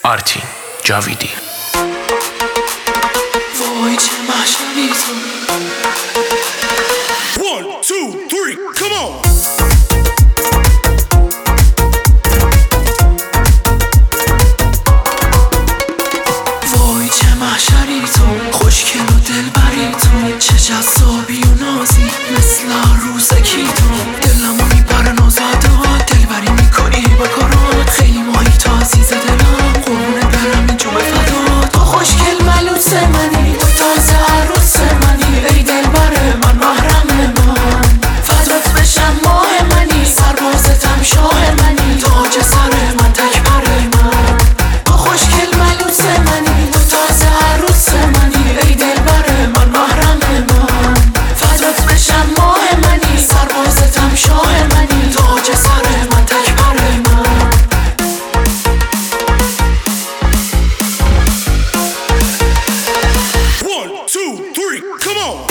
آرتین جاویدی. وای چه محشری تو. 1 2 3 come on. وای چه محشری تو، خوشگل و دلبری تو، چه جذابی و نازی مثل روزکی تو. دلمو میبره نازاده ها، دلبری میکنی با کارات، خیلی ماهی تو عزیز دلم، قربونه برم این جمعه فدا. تو خوشگل ملوس منی، تو تازه عروس منی، ای دلبر من محرم من، فدات بشم ماه منی، سربازتم شاه منی، تاج سر من تکبر من. تو خوشگل ملوس منی، تو تازه عروس منی، ای دلبر من محرم من، فدات بشم ماه منی، سربازتم شاه منی، تاج سر من تکبر من. 1 2 3 come on.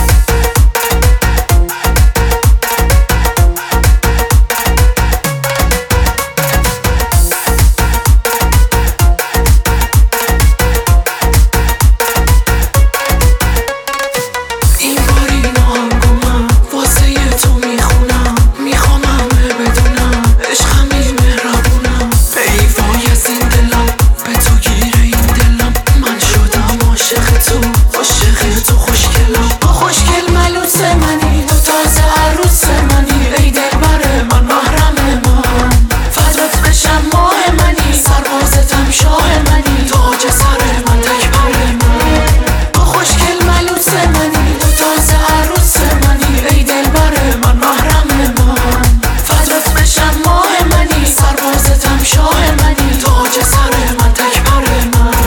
این باری ناهنگو من واسه تو میخونم، میخوام همه بدونم عشقم بی مهربونم. ای وای از این دلم، به تو گیره این دلم، من شدم عاشق تو، عاشق تو خوشگلم. تو خوشگل ملوس منی، تو تازه عروس منی، ای دلبر من محرم من، فدات بشم ماه منی، سربازتم شاه منی، تاج سر من تکبر من. تو خوشگل ملوس منی، تو تازه عروس منی، ای دلبر من محرم من، فدات بشم ماه منی، سربازتم شاه منی، تاج سر من تکبر من.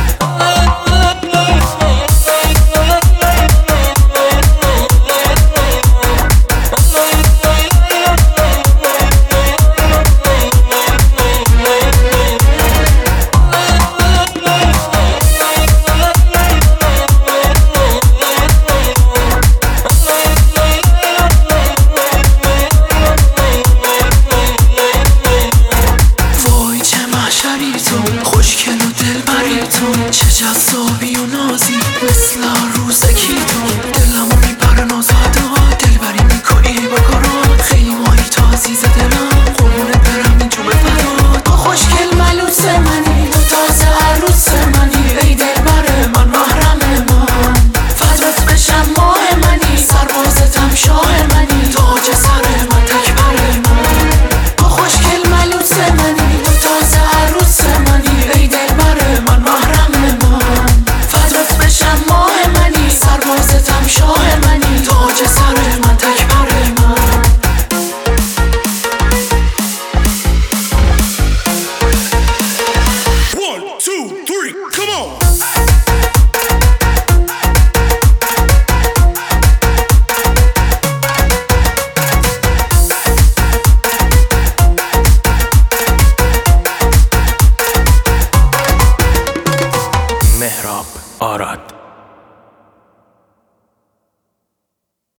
وای چه محشری تو، خوشگل و دلبری تو، چه جذابی و نازی مثل روزکی تو. دلمو